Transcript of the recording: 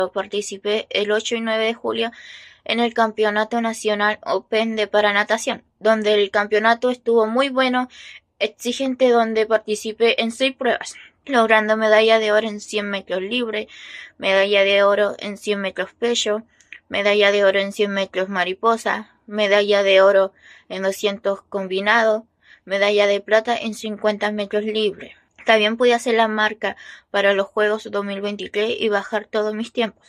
Participé el 8 y 9 de julio en el Campeonato Nacional Open de Paranatación, donde el campeonato estuvo muy bueno, exigente, donde participé en 6 pruebas, logrando medalla de oro en 100 metros libre, medalla de oro en 100 metros pecho, medalla de oro en 100 metros mariposa, medalla de oro en 200 combinado, medalla de plata en 50 metros libre. También pude hacer la marca para los Juegos 2023 y bajar todos mis tiempos.